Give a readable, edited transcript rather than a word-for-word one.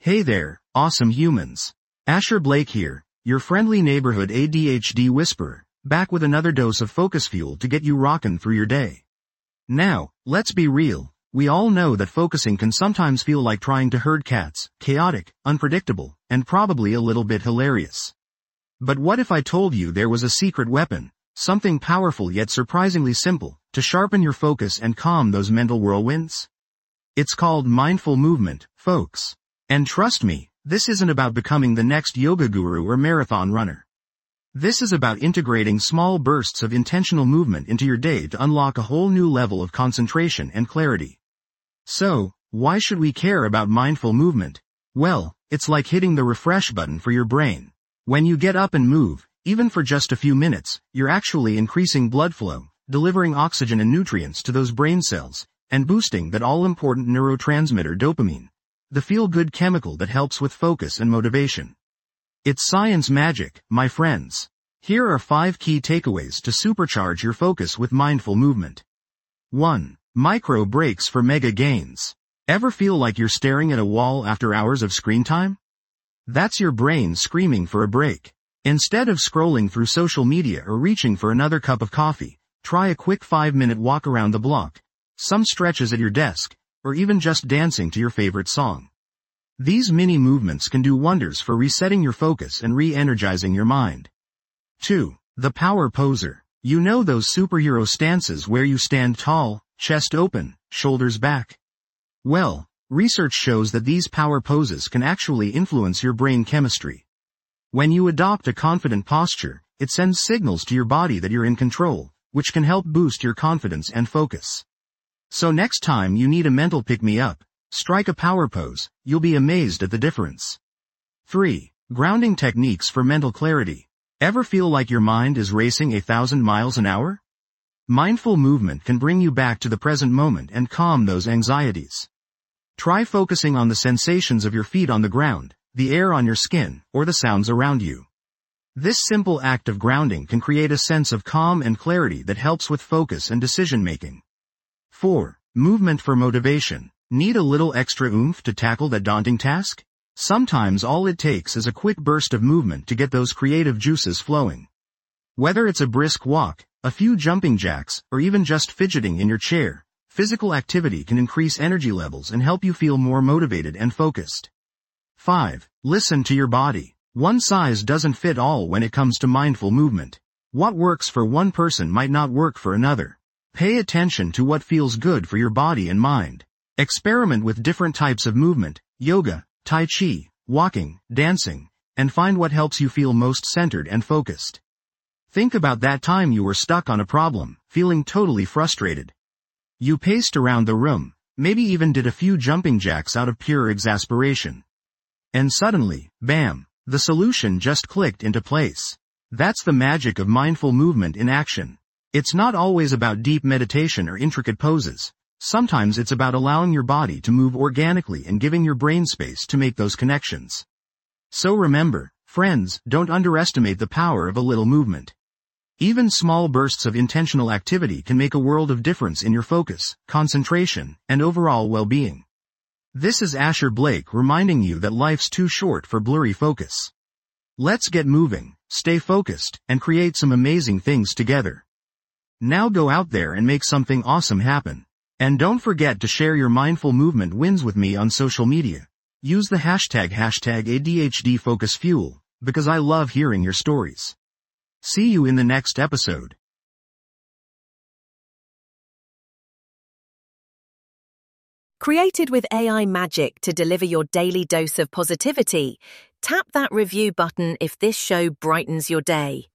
Hey there, awesome humans. Asher Blake here, your friendly neighborhood ADHD whisperer, back with another dose of focus fuel to get you rockin' through your day. Now, let's be real, we all know that focusing can sometimes feel like trying to herd cats, chaotic, unpredictable, and probably a little bit hilarious. But what if I told you there was a secret weapon, something powerful yet surprisingly simple, to sharpen your focus and calm those mental whirlwinds? It's called mindful movement, folks. And trust me, this isn't about becoming the next yoga guru or marathon runner. This is about integrating small bursts of intentional movement into your day to unlock a whole new level of concentration and clarity. So, why should we care about mindful movement? Well, it's like hitting the refresh button for your brain. When you get up and move, even for just a few minutes, you're actually increasing blood flow, delivering oxygen and nutrients to those brain cells, and boosting that all-important neurotransmitter dopamine, the feel-good chemical that helps with focus and motivation. It's science magic, my friends. Here are 5 key takeaways to supercharge your focus with mindful movement. 1. Micro breaks for mega gains. Ever feel like you're staring at a wall after hours of screen time? That's your brain screaming for a break. Instead of scrolling through social media or reaching for another cup of coffee, try a quick 5-minute walk around the block, some stretches at your desk, or even just dancing to your favorite song. These mini movements can do wonders for resetting your focus and re-energizing your mind. 2. The power poser. You know those superhero stances where you stand tall, chest open, shoulders back? Well, research shows that these power poses can actually influence your brain chemistry. When you adopt a confident posture, it sends signals to your body that you're in control, which can help boost your confidence and focus. So next time you need a mental pick-me-up, strike a power pose, you'll be amazed at the difference. 3. Grounding techniques for mental clarity. Ever feel like your mind is racing 1,000 miles an hour? Mindful movement can bring you back to the present moment and calm those anxieties. Try focusing on the sensations of your feet on the ground, the air on your skin, or the sounds around you. This simple act of grounding can create a sense of calm and clarity that helps with focus and decision-making. 4. Movement for motivation. Need a little extra oomph to tackle that daunting task? Sometimes all it takes is a quick burst of movement to get those creative juices flowing. Whether it's a brisk walk, a few jumping jacks, or even just fidgeting in your chair, physical activity can increase energy levels and help you feel more motivated and focused. 5. Listen to your body. One size doesn't fit all when it comes to mindful movement. What works for one person might not work for another. Pay attention to what feels good for your body and mind. Experiment with different types of movement, yoga, tai chi, walking, dancing, and find what helps you feel most centered and focused. Think about that time you were stuck on a problem, feeling totally frustrated. You paced around the room, maybe even did a few jumping jacks out of pure exasperation. And suddenly, bam, the solution just clicked into place. That's the magic of mindful movement in action. It's not always about deep meditation or intricate poses. Sometimes it's about allowing your body to move organically and giving your brain space to make those connections. So remember, friends, don't underestimate the power of a little movement. Even small bursts of intentional activity can make a world of difference in your focus, concentration, and overall well-being. This is Asher Blake reminding you that life's too short for blurry focus. Let's get moving, stay focused, and create some amazing things together. Now go out there and make something awesome happen. And don't forget to share your mindful movement wins with me on social media. Use the hashtag #ADHDFocusFuel, because I love hearing your stories. See you in the next episode. Created with AI magic to deliver your daily dose of positivity, tap that review button if this show brightens your day.